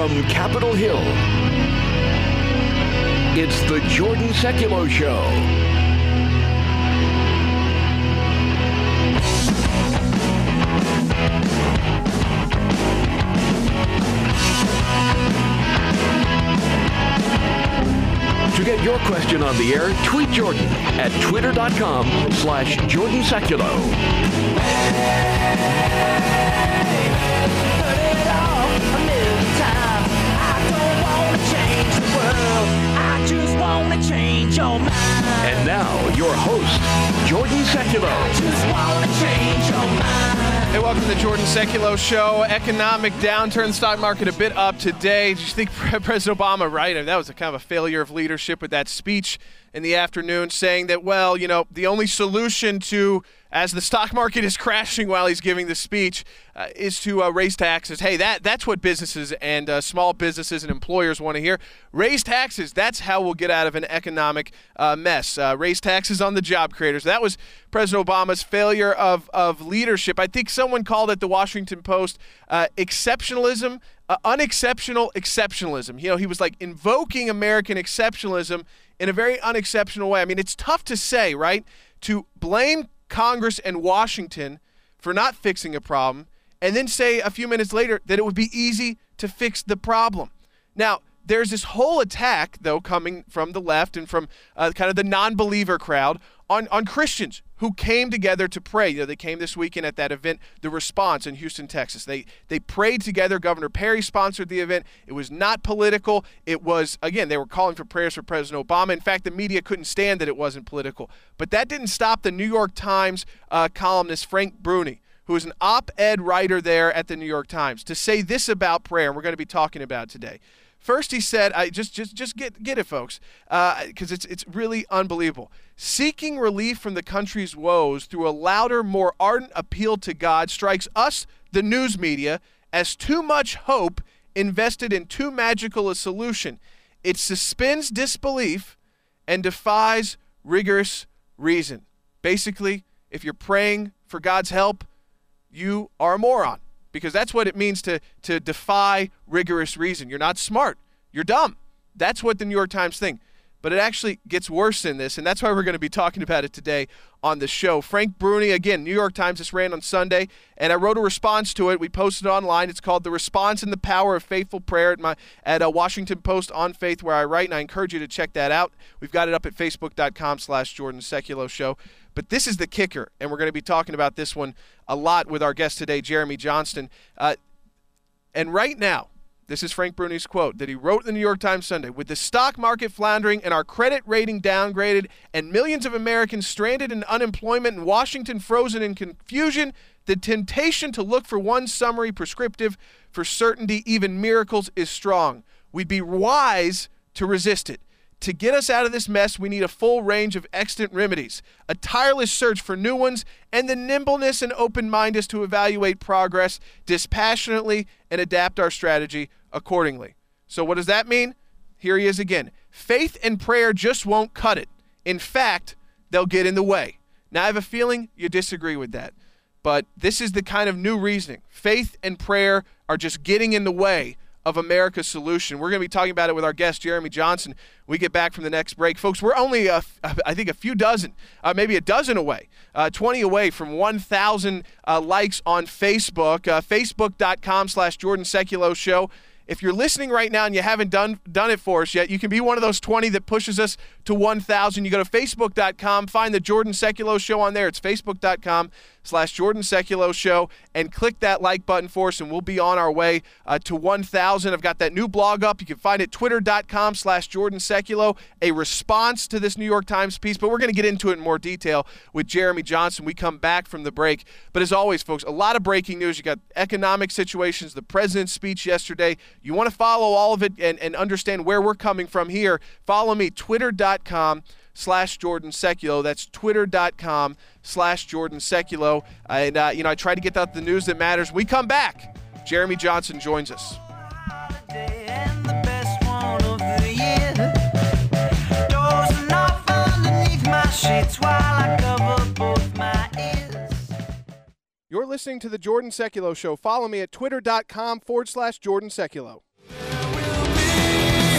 From Capitol Hill, it's the Jordan Sekulow Show. To get your question on the air, tweet Jordan at twitter.com/Jordan Sekulow. And now, your host, Jordan Sekulow. Hey, welcome to the Jordan Sekulow Show. Economic downturn, stock market a bit up today. Do you think President Obama, right? I mean, that was a kind of a failure of leadership with that speech in the afternoon saying that, well, you know, the only solution to, as the stock market is crashing while he's giving the speech, is to raise taxes. Hey, that's what businesses and small businesses and employers want to hear. Raise taxes. That's how we'll get out of an economic mess. Raise taxes on the job creators. That was President Obama's failure of leadership. I think someone called it, the Washington Post, exceptionalism, unexceptional exceptionalism. You know, he was like invoking American exceptionalism in a very unexceptional way. I mean, it's tough to say, right? To blame Congress and Washington for not fixing a problem and then say a few minutes later that it would be easy to fix the problem. Now, there's this whole attack, though, coming from the left and from kind of the non-believer crowd on Christians who came together to pray. You know, they came this weekend at that event, The Response in Houston, Texas. They prayed together. Governor Perry sponsored the event. It was not political. It was, again, they were calling for prayers for President Obama. In fact, the media couldn't stand that it wasn't political. But that didn't stop the New York Times columnist Frank Bruni, who is an op-ed writer there at the New York Times, to say this about prayer, and we're going to be talking about it today. First, he said, just get it, folks, because it's really unbelievable. Seeking relief from the country's woes through a louder, more ardent appeal to God strikes us, the news media, as too much hope invested in too magical a solution. It suspends disbelief and defies rigorous reason. Basically, if you're praying for God's help, you are a moron. Because that's what it means to defy rigorous reason. You're not smart. You're dumb. That's what the New York Times think. But it actually gets worse than this, and that's why we're going to be talking about it today on the show. Frank Bruni, again, New York Times, this ran on Sunday, and I wrote a response to it. We posted it online. It's called The Response and the Power of Faithful Prayer at Washington Post on Faith, where I write, and I encourage you to check that out. We've got it up at facebook.com/Jordan Sekulow Show. But this is the kicker, and we're going to be talking about this one a lot with our guest today, Jeremy Johnston. And right now, this is Frank Bruni's quote that he wrote in the New York Times Sunday. With the stock market floundering and our credit rating downgraded and millions of Americans stranded in unemployment and Washington frozen in confusion, the temptation to look for one summary prescriptive for certainty, even miracles, is strong. We'd be wise to resist it. To get us out of this mess, we need a full range of extant remedies, a tireless search for new ones, and the nimbleness and open-mindedness to evaluate progress dispassionately and adapt our strategy accordingly. So what does that mean? Here he is again. Faith and prayer just won't cut it. In fact, they'll get in the way. Now, I have a feeling you disagree with that, but this is the kind of new reasoning. Faith and prayer are just getting in the way of America's solution. We're going to be talking about it with our guest, Jeremy Johnston, when we get back from the next break. Folks, we're only, I think, a few dozen, maybe a dozen away, 20 away from 1,000 likes on Facebook, facebook.com/Jordan Sekulow Show. If you're listening right now and you haven't done it for us yet, you can be one of those 20 that pushes us to 1,000. You go to facebook.com, find the Jordan Sekulow Show on there. It's facebook.com/Jordan Sekulow Show, and click that like button for us, and we'll be on our way to 1,000. I've got that new blog up. You can find it twitter.com/Jordan Sekulow, a response to this New York Times piece, but we're going to get into it in more detail with Jeremy Johnston. We come back from the break. But as always, folks, a lot of breaking news. You got economic situations, the president's speech yesterday. You want to follow all of it and understand where we're coming from here, follow me, twitter.com/Jordan Sekulow. That's twitter.com/Jordan Sekulow. And, I try to get out the news that matters. When we come back, Jeremy Johnston joins us. You're listening to the Jordan Sekulow Show. Follow me at twitter.com/Jordan Sekulow.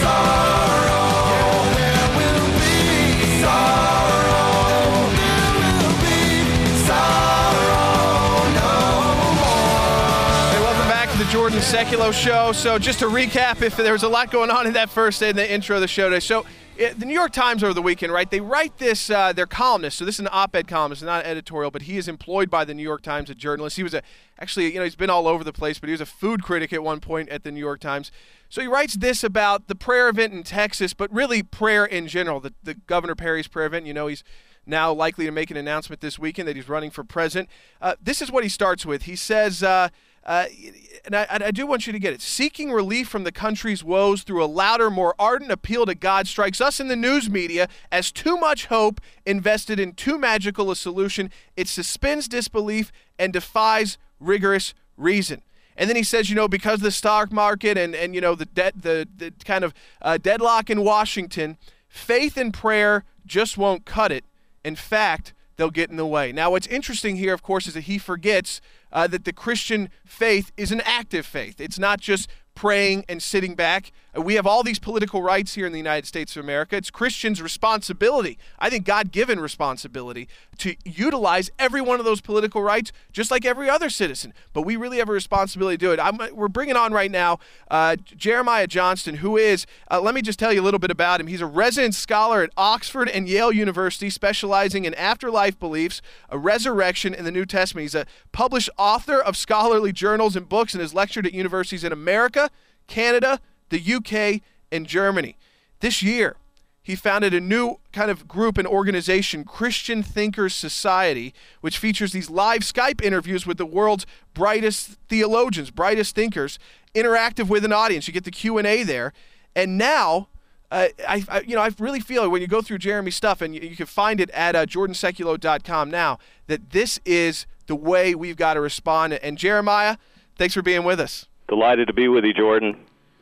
Jordan Sekulow Show. So just to recap, if there was a lot going on in that first in the intro of the show today. So the New York Times over the weekend, right, they write this, their columnist, so this is an op-ed columnist, not an editorial, but he is employed by the New York Times, a journalist. He was actually, he's been all over the place, but he was a food critic at one point at the New York Times. So he writes this about the prayer event in Texas, but really prayer in general, the Governor Perry's prayer event. He's now likely to make an announcement this weekend that he's running for president. This is what he starts with. He says, and I do want you to get it. Seeking relief from the country's woes through a louder, more ardent appeal to God strikes us in the news media as too much hope invested in too magical a solution. It suspends disbelief and defies rigorous reason. And then he says, because of the stock market and the kind of deadlock in Washington, faith and prayer just won't cut it. In fact, they'll get in the way. Now, what's interesting here, of course, is that he forgets that the Christian faith is an active faith. It's not just praying and sitting back. We have all these political rights here in the United States of America. It's Christians' responsibility, I think God-given responsibility, to utilize every one of those political rights just like every other citizen. But we really have a responsibility to do it. We're bringing on right now Jeremiah Johnston, who is, let me just tell you a little bit about him. He's a resident scholar at Oxford and Yale University, specializing in afterlife beliefs, a resurrection, and the New Testament. He's a published author of scholarly journals and books and has lectured at universities in America, Canada, the UK, and Germany. This year, he founded a new kind of group and organization, Christian Thinkers Society, which features these live Skype interviews with the world's brightest theologians, brightest thinkers, interactive with an audience. You get the Q&A there. And now, I really feel when you go through Jeremy's stuff, and you can find it at jordansekulow.com now, that this is the way we've got to respond. And Jeremiah, thanks for being with us. Delighted to be with you, Jordan.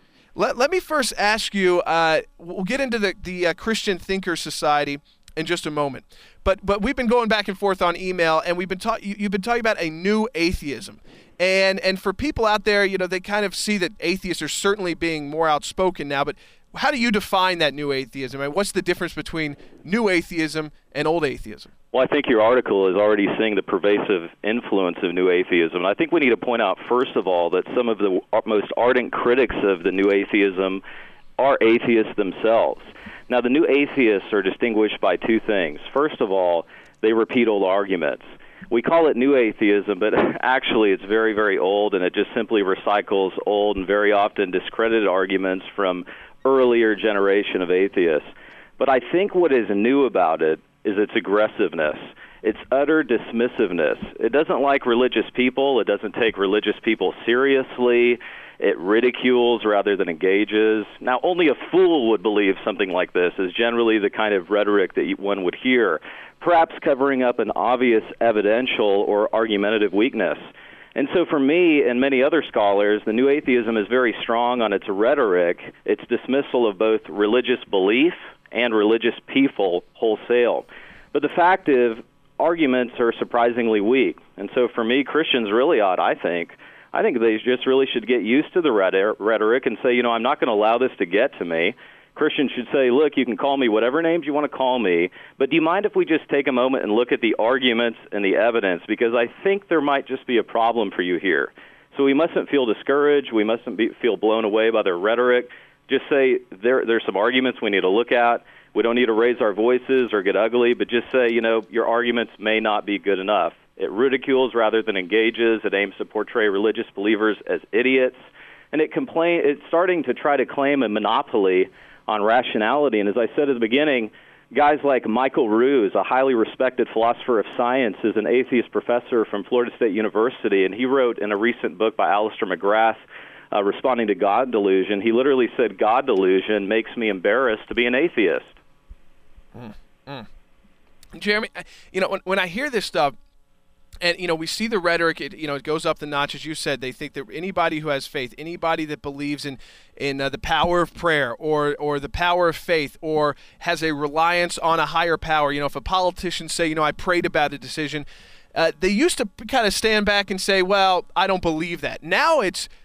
Let me first ask you, we'll get into the Christian Thinkers Society in just a moment. But we've been going back and forth on email, and you've been talking about a new atheism. And for people out there, they kind of see that atheists are certainly being more outspoken now, but how do you define that new atheism? I mean, what's the difference between new atheism and old atheism? Well, I think your article is already seeing the pervasive influence of new atheism. And I think we need to point out, first of all, that some of the most ardent critics of the new atheism are atheists themselves. Now, the new atheists are distinguished by two things. First of all, they repeat old arguments. We call it new atheism, but actually it's very, very old, and it just simply recycles old and very often discredited arguments from earlier generation of atheists. But I think what is new about it is its aggressiveness, its utter dismissiveness. It doesn't like religious people. It doesn't take religious people seriously. It ridicules rather than engages. Now, only a fool would believe something like this is generally the kind of rhetoric that one would hear, perhaps covering up an obvious evidential or argumentative weakness. And so for me and many other scholars, the new atheism is very strong on its rhetoric, its dismissal of both religious belief and religious people wholesale. But the fact is, arguments are surprisingly weak. And so for me, Christians really ought, I think they just really should get used to the rhetoric and say, I'm not going to allow this to get to me. Christians should say, look, you can call me whatever names you want to call me, but do you mind if we just take a moment and look at the arguments and the evidence? Because I think there might just be a problem for you here. So we mustn't feel discouraged. We mustn't feel blown away by their rhetoric. Just say there's some arguments we need to look at. We don't need to raise our voices or get ugly, but just say, your arguments may not be good enough. It ridicules rather than engages. It aims to portray religious believers as idiots. And it's starting to try to claim a monopoly on rationality. And as I said at the beginning, guys like Michael Ruse, a highly respected philosopher of science, is an atheist professor from Florida State University, and he wrote in a recent book by Alistair McGrath, responding to God delusion, he literally said, God delusion makes me embarrassed to be an atheist. Jeremy, when I hear this stuff, and, we see the rhetoric, it goes up the notch, as you said. They think that anybody who has faith, anybody that believes in the power of prayer or the power of faith or has a reliance on a higher power, if a politician say, I prayed about a decision, they used to kind of stand back and say, well, I don't believe that. Now it's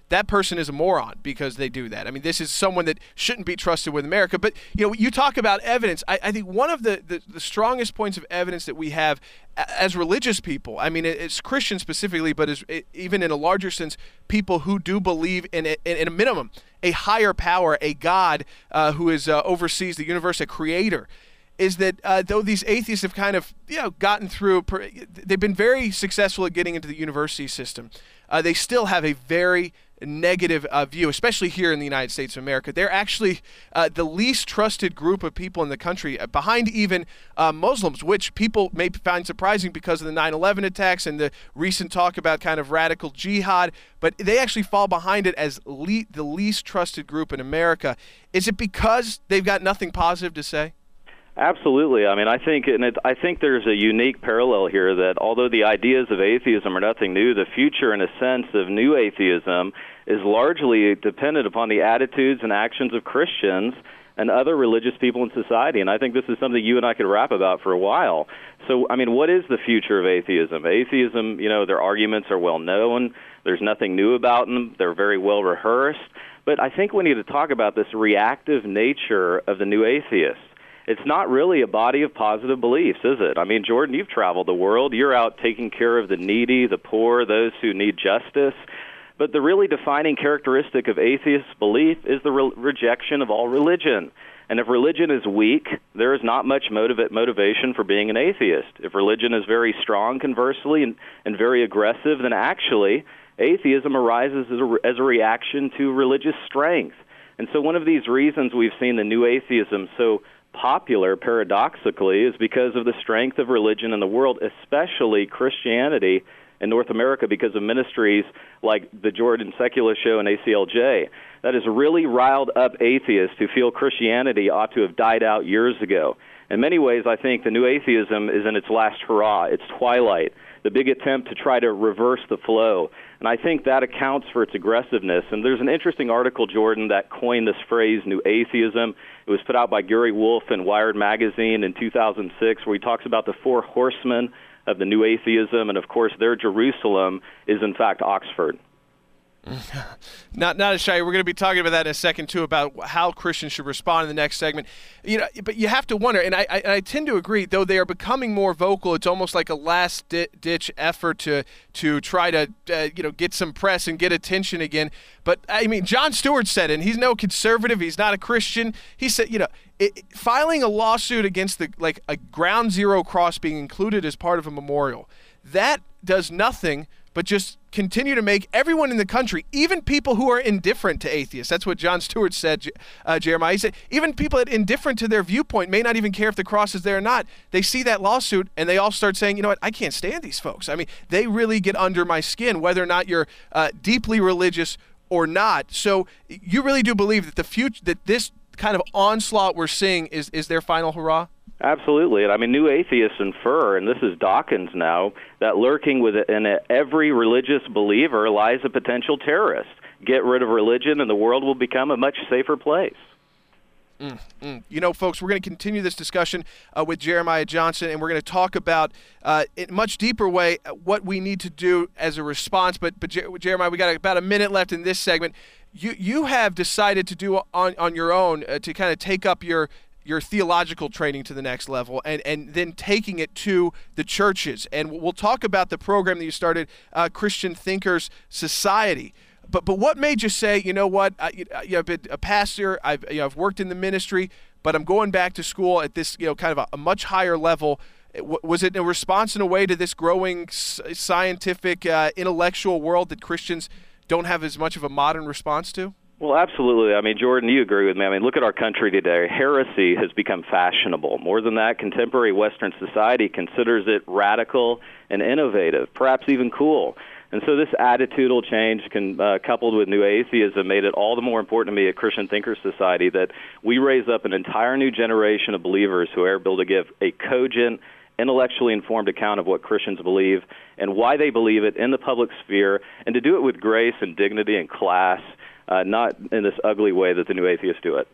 that person is a moron because they do that. I mean, this is someone that shouldn't be trusted with America. But, you talk about evidence. I think one of the strongest points of evidence that we have as religious people, I mean, it's Christians specifically, but even in a larger sense, people who do believe in a minimum, a higher power, a God who oversees the universe, a creator, is that though these atheists have kind of gotten through, they've been very successful at getting into the university system, they still have a very negative view, especially here in the United States of America. They're actually the least trusted group of people in the country, behind even Muslims, which people may find surprising because of the 9/11 attacks and the recent talk about kind of radical jihad, but they actually fall behind it as the least trusted group in America. Is it because they've got nothing positive to say? Absolutely. I mean, I think there's a unique parallel here that although the ideas of atheism are nothing new, the future, in a sense, of new atheism is largely dependent upon the attitudes and actions of Christians and other religious people in society. And I think this is something you and I could rap about for a while. So, I mean, what is the future of atheism? Atheism, their arguments are well known. There's nothing new about them. They're very well rehearsed. But I think we need to talk about this reactive nature of the new atheists. It's not really a body of positive beliefs, is it? I mean, Jordan, you've traveled the world. You're out taking care of the needy, the poor, those who need justice. But the really defining characteristic of atheist belief is the rejection of all religion. And if religion is weak, there is not much motivation for being an atheist. If religion is very strong, conversely, and very aggressive, then actually atheism arises as a reaction to religious strength. And so one of these reasons we've seen the new atheism so popular, paradoxically, is because of the strength of religion in the world, especially Christianity in North America, because of ministries like the Jordan Secular Show and ACLJ. That has really riled up atheists who feel Christianity ought to have died out years ago. In many ways, I think the new atheism is in its last hurrah, its twilight, the big attempt to try to reverse the flow. And I think that accounts for its aggressiveness. And there's an interesting article, Jordan, that coined this phrase, new atheism. It was put out by Gary Wolfe in Wired magazine in 2006, where he talks about the four horsemen of the new atheism. And, of course, their Jerusalem is, in fact, Oxford. Not as shy. We're going to be talking about that in a second too, about how Christians should respond in the next segment. But you have to wonder, and I tend to agree. Though they are becoming more vocal, it's almost like a last-ditch effort to try to get some press and get attention again. But I mean, Jon Stewart said it, and he's no conservative. He's not a Christian. He said, filing a lawsuit against a Ground Zero cross being included as part of a memorial, that does nothing but just continue to make everyone in the country, even people who are indifferent to atheists. That's what Jon Stewart said, Jeremiah. He said even people that are indifferent to their viewpoint may not even care if the cross is there or not. They see that lawsuit and they all start saying, you know what, I can't stand these folks. I mean, they really get under my skin, whether or not you're deeply religious or not. So you really do believe that that this kind of onslaught we're seeing is their final hurrah? Absolutely. And I mean, new atheists infer, and this is Dawkins now, that lurking within every religious believer lies a potential terrorist. Get rid of religion and the world will become a much safer place. Folks, we're going to continue this discussion with Jeremiah Johnson, and we're going to talk about, in a much deeper way, what we need to do as a response. But Jeremiah, we got about a minute left in this segment. You have decided to do on your own to kind of take up your theological training to the next level and then taking it to the churches. And we'll talk about the program that you started, Christian Thinkers Society. But what made you say, you know what, I've been a pastor, I've worked in the ministry, but I'm going back to school at this kind of a much higher level. Was it a response in a way to this growing scientific, intellectual world that Christians don't have as much of a modern response to? Well, absolutely. I mean, Jordan, you agree with me. I mean, look at our country today. Heresy has become fashionable. More than that, contemporary Western society considers it radical and innovative, perhaps even cool. And so this attitudinal change, coupled with new atheism, made it all the more important to me at Christian Thinkers Society that we raise up an entire new generation of believers who are able to give a cogent, intellectually informed account of what Christians believe and why they believe it in the public sphere, and to do it with grace and dignity and class, not in this ugly way that the new atheists do it.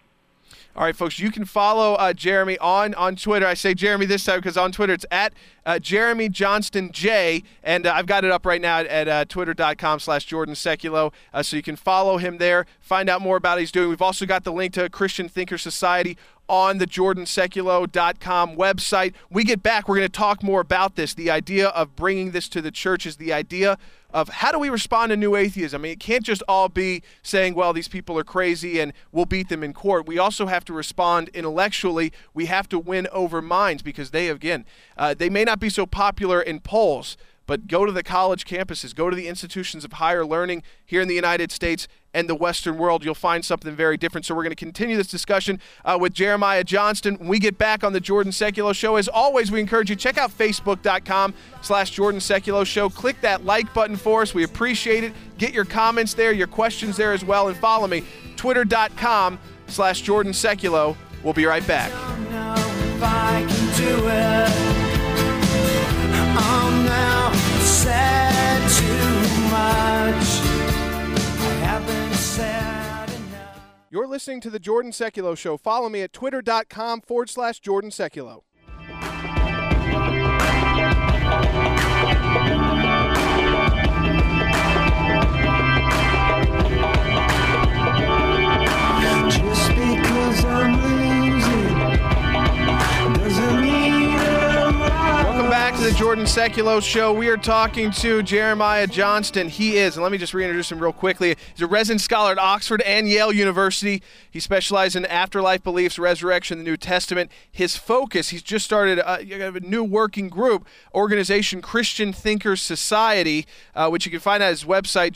All right, folks, you can follow Jeremy on Twitter. I say Jeremy this time because on Twitter it's at Jeremy Johnston J, and I've got it up right now at twitter.com/Jordan Sekulow, so you can follow him there, find out more about what he's doing. We've also got the link to Christian Thinker Society on the jordansekulow.com website. We get back, we're going to talk more about this. The idea of bringing this to the church is the idea of how do we respond to new atheism. I mean, it can't just all be saying, well, these people are crazy and we'll beat them in court. We also have to respond intellectually. We have to win over minds because they may not be so popular in polls, but go to the college campuses, go to the institutions of higher learning here in the United States and the Western world. You'll find something very different. So we're going to continue this discussion with Jeremiah Johnston when we get back on the Jordan Sekulow Show. As always, we encourage you, check out Facebook.com/Jordan Sekulow Show. Click that like button for us. We appreciate it. Get your comments there, your questions there as well, and follow me, Twitter.com/Jordan Sekulow. We'll be right back. I'm now said too much. I haven't said enough. You're listening to the Jordan Sekulow Show. Follow me at twitter.com/Jordan Sekulow. Just because I'm losing doesn't mean I'm right. Welcome back to the Jordan Sekulow Show. We are talking to Jeremiah Johnston. He is, and let me just reintroduce him real quickly, he's a resident scholar at Oxford and Yale University. He specializes in afterlife beliefs, resurrection, the New Testament. His focus, he's just started a new working group, organization Christian Thinker Society, which you can find at his website,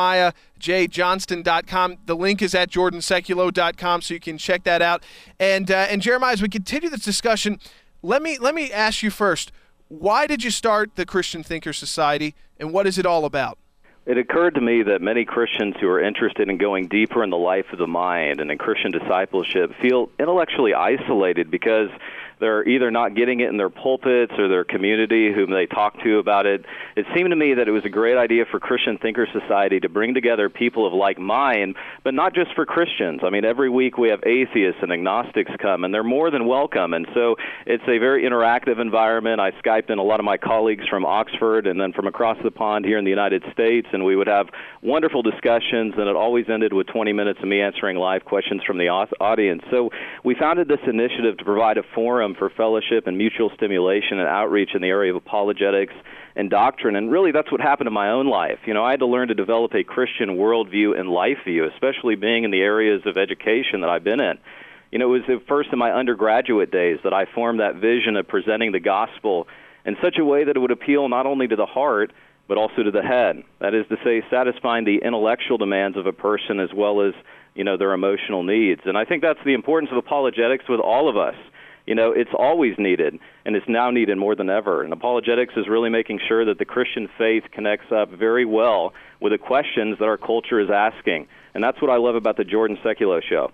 jeremiahjjohnston.com. The link is at jordansekulow.com, so you can check that out. And Jeremiah, as we continue this discussion, let me ask you first, why did you start the Christian Thinker Society, and what is it all about? It occurred to me that many Christians who are interested in going deeper in the life of the mind and in Christian discipleship feel intellectually isolated because they're either not getting it in their pulpits or their community whom they talk to about it. It seemed to me that it was a great idea for Christian Thinker Society to bring together people of like mind, but not just for Christians. I mean, every week we have atheists and agnostics come, and they're more than welcome. And so it's a very interactive environment. I Skyped in a lot of my colleagues from Oxford and then from across the pond here in the United States, and we would have wonderful discussions, and it always ended with 20 minutes of me answering live questions from the audience. So we founded this initiative to provide a forum for fellowship and mutual stimulation and outreach in the area of apologetics and doctrine. And really, that's what happened in my own life. You know, I had to learn to develop a Christian worldview and life view, especially being in the areas of education that I've been in. You know, it was first in my undergraduate days that I formed that vision of presenting the gospel in such a way that it would appeal not only to the heart, but also to the head. That is to say, satisfying the intellectual demands of a person as well as, you know, their emotional needs. And I think that's the importance of apologetics with all of us. You know, it's always needed, and it's now needed more than ever. And apologetics is really making sure that the Christian faith connects up very well with the questions that our culture is asking. And that's what I love about the Jordan Sekulow Show.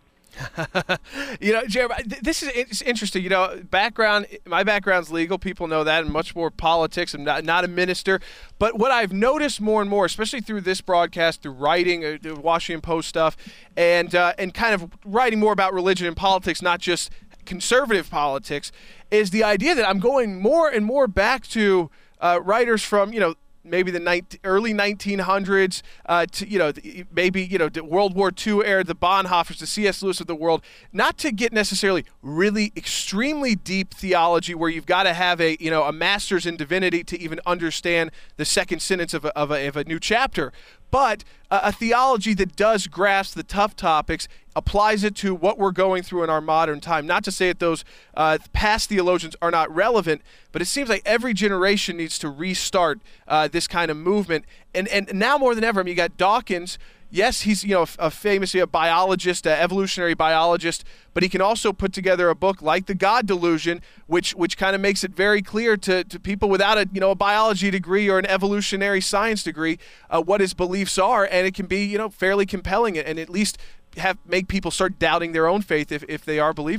You know, Jeremiah, this is interesting. You know, my background's legal. People know that, and much more politics. I'm not a minister. But what I've noticed more and more, especially through this broadcast, through writing, the Washington Post stuff, and kind of writing more about religion and politics, not just conservative politics, is the idea that I'm going more and more back to writers from, you know, maybe the early 1900s to, you know, maybe, you know, the World War II era, the Bonhoeffers, the C.S. Lewis of the world, not to get necessarily really extremely deep theology where you've got to have a master's in divinity to even understand the second sentence of a new chapter, but a theology that does grasp the tough topics, applies it to what we're going through in our modern time. Not to say that those past theologians are not relevant, but it seems like every generation needs to restart this kind of movement. And now more than ever, I mean, you got Dawkins. Yes, he's, you know, famously a biologist, an evolutionary biologist, but he can also put together a book like The God Delusion, which kind of makes it very clear to people without a biology degree or an evolutionary science degree what his beliefs are, and it can be, you know, fairly compelling and at least make people start doubting their own faith if they are believers.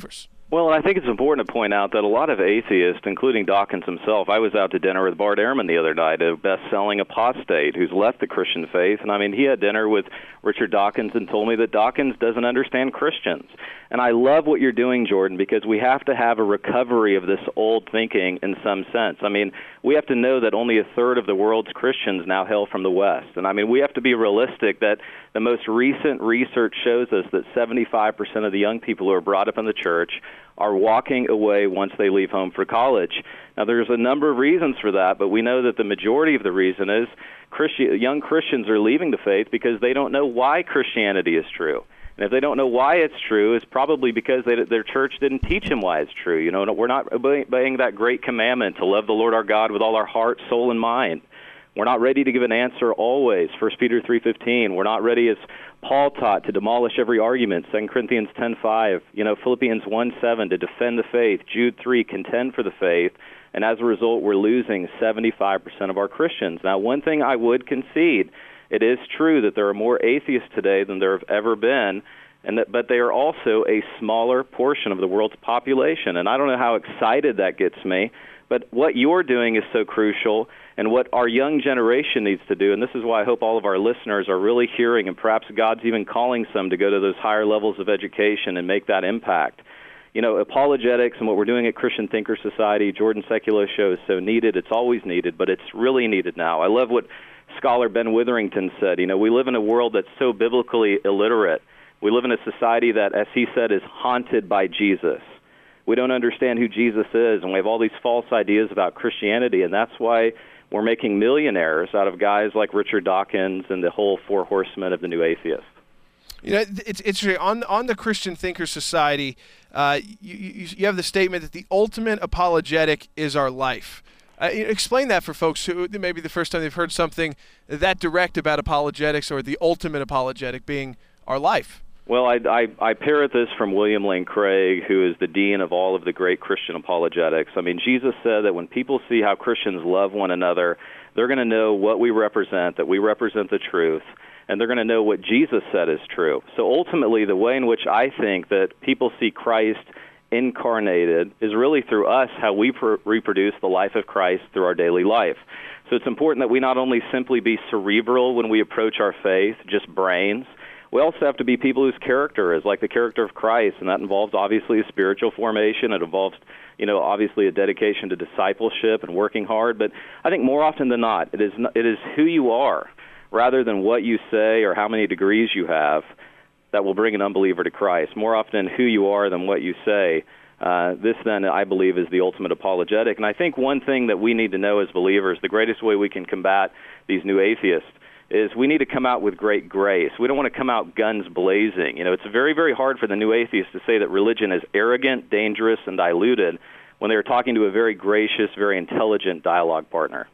Well, and I think it's important to point out that a lot of atheists, including Dawkins himself, I was out to dinner with Bart Ehrman the other night, a best-selling apostate who's left the Christian faith, and I mean, he had dinner with Richard Dawkins and told me that Dawkins doesn't understand Christians. And I love what you're doing, Jordan, because we have to have a recovery of this old thinking in some sense. I mean, we have to know that only a third of the world's Christians now hail from the West. And I mean, we have to be realistic that the most recent research shows us that 75% of the young people who are brought up in the church are walking away once they leave home for college. Now, there's a number of reasons for that, but we know that the majority of the reason is young Christians are leaving the faith because they don't know why Christianity is true. And if they don't know why it's true, it's probably because their church didn't teach them why it's true. You know, we're not obeying that great commandment to love the Lord our God with all our heart, soul, and mind. We're not ready to give an answer always, 1 Peter 3:15. We're not ready, as Paul taught, to demolish every argument, 2 Corinthians 10:5. You know, Philippians 1:7, to defend the faith. Jude 3, contend for the faith. And as a result, we're losing 75% of our Christians. Now, one thing I would concede, it is true that there are more atheists today than there have ever been, but they are also a smaller portion of the world's population. And I don't know how excited that gets me, but what you're doing is so crucial, and what our young generation needs to do, and this is why I hope all of our listeners are really hearing, and perhaps God's even calling some to go to those higher levels of education and make that impact. You know, apologetics and what we're doing at Christian Thinker Society, Jordan Sekulow Show, is so needed. It's always needed, but it's really needed now. I love what scholar Ben Witherington said. You know, we live in a world that's so biblically illiterate. We live in a society that, as he said, is haunted by Jesus. We don't understand who Jesus is, and we have all these false ideas about Christianity, and that's why we're making millionaires out of guys like Richard Dawkins and the whole four horsemen of the new atheist. You know, it's on the Christian Thinker Society, you have the statement that the ultimate apologetic is our life. Explain that for folks who maybe the first time they've heard something that direct about apologetics, or the ultimate apologetic being our life. Well, I parrot this from William Lane Craig, who is the dean of all of the great Christian apologetics. I mean, Jesus said that when people see how Christians love one another, they're going to know what we represent, that we represent the truth, and they're going to know what Jesus said is true. So ultimately, the way in which I think that people see Christ incarnated is really through us, how we reproduce the life of Christ through our daily life. So it's important that we not only simply be cerebral when we approach our faith, just brains. We also have to be people whose character is like the character of Christ, and that involves obviously a spiritual formation. It involves, you know, obviously a dedication to discipleship and working hard. But I think more often than not, it is who you are rather than what you say or how many degrees you have that will bring an unbeliever to Christ. More often who you are than what you say. This then, I believe, is the ultimate apologetic. And I think one thing that we need to know as believers, the greatest way we can combat these new atheists, is we need to come out with great grace. We don't want to come out guns blazing. You know, it's very, very hard for the new atheists to say that religion is arrogant, dangerous, and diluted when they are talking to a very gracious, very intelligent dialogue partner.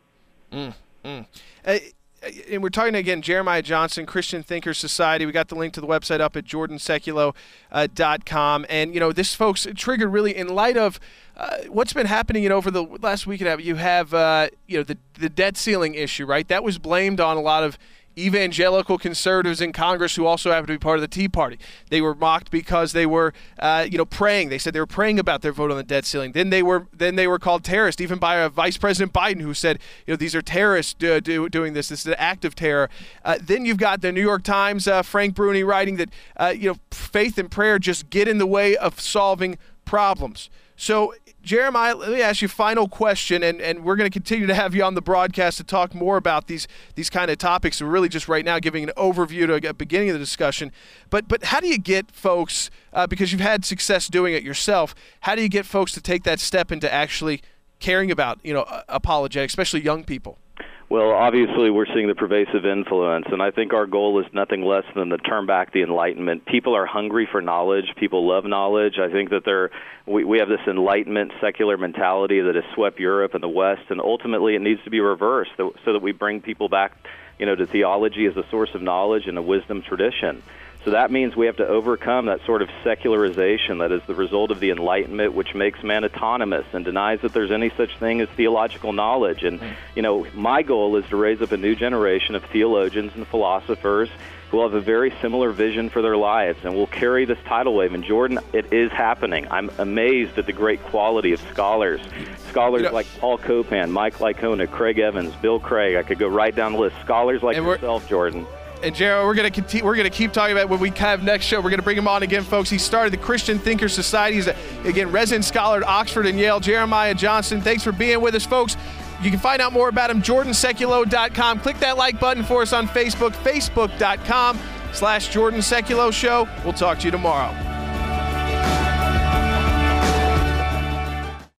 And we're talking again, Jeremiah Johnson, Christian Thinker Society. We got the link to the website up at jordansekulow.com. And, you know, this, folks, triggered really in light of what's been happening, you know, over the last week and a half. You have, you know, the debt ceiling issue, right? That was blamed on a lot of evangelical conservatives in Congress who also happen to be part of the Tea Party. They were mocked because they were, you know, praying. They said they were praying about their vote on the debt ceiling. Then they were called terrorists, even by Vice President Biden, who said, you know, these are terrorists doing this. This is an act of terror. Then you've got the New York Times, Frank Bruni, writing that, you know, faith and prayer just get in the way of solving problems. So, Jeremiah, let me ask you a final question, and we're going to continue to have you on the broadcast to talk more about these kind of topics. We're really just right now giving an overview to the beginning of the discussion. But how do you get folks, because you've had success doing it yourself, how do you get folks to take that step into actually caring about, you know, apologetics, especially young people? Well, obviously, we're seeing the pervasive influence, and I think our goal is nothing less than to turn back the Enlightenment. People are hungry for knowledge. People love knowledge. I think that we have this Enlightenment secular mentality that has swept Europe and the West, and ultimately it needs to be reversed so that we bring people back, you know, to theology as a source of knowledge and a wisdom tradition. So that means we have to overcome that sort of secularization that is the result of the Enlightenment, which makes man autonomous and denies that there's any such thing as theological knowledge. And, you know, my goal is to raise up a new generation of theologians and philosophers who will have a very similar vision for their lives and will carry this tidal wave. And Jordan, it is happening. I'm amazed at the great quality of scholars. Scholars like Paul Copan, Mike Licona, Craig Evans, Bill Craig. I could go right down the list. Scholars like yourself, Jordan. And Jared, we're gonna keep talking about when we have next show. We're gonna bring him on again, folks. He started the Christian Thinker Society. He's again resident scholar at Oxford and Yale. Jeremiah Johnson, thanks for being with us, folks. You can find out more about him, jordansekulow.com. Click that like button for us on Facebook, facebook.com/Jordan Sekulow Show. We'll talk to you tomorrow.